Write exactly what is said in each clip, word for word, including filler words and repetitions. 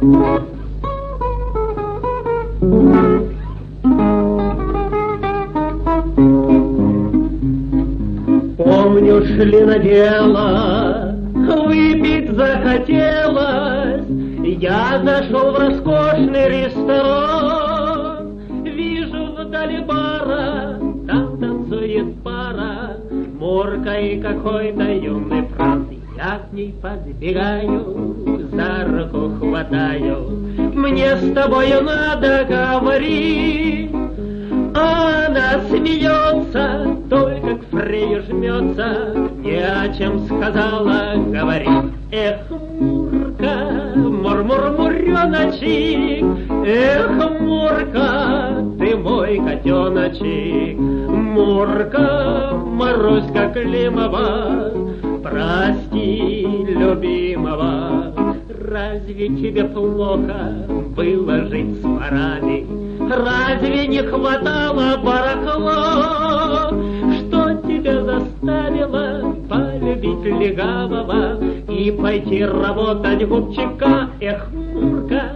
Помню, шли на дело, выпить захотелось. Я зашел в роскошный ресторан, вижу вдали бара, там танцует пара, Мурка и какой-то юный франт. Я к ней подбегаю, за руку хватаю, мне с тобою надо говорить. Она смеется, только к Фрею жмется, ни о чем сказала, говорит. Эх, Мурка, мур-мур-муреночек, эх, Мурка, ты мой котеночек. Мурка, Маруська Климова, прости, любимого. Разве тебе плохо было жить с ворами? Разве не хватало барахла? Что тебя заставило полюбить легавого и пойти работать губчика? Эх, Мурка,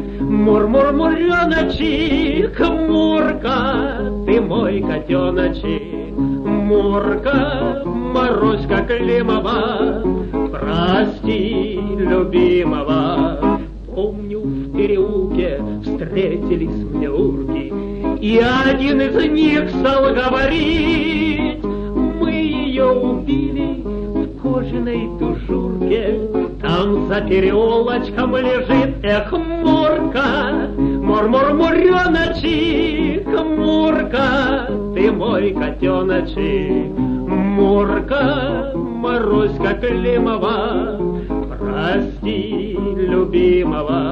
мур-мур-муреночек, Мурка, ты мой котеночек. Мурка, Маруська Климова, прости, любимого. Помню, в переулке встретились мне урки, и один из них стал говорить: мы ее убили в кожаной тужурке, там за переулочком лежит. Эх, Мурка, мур-мур-муреночек, Мурка, ты мой котеночек. Мурка, Маруська Климова, прости, любимого.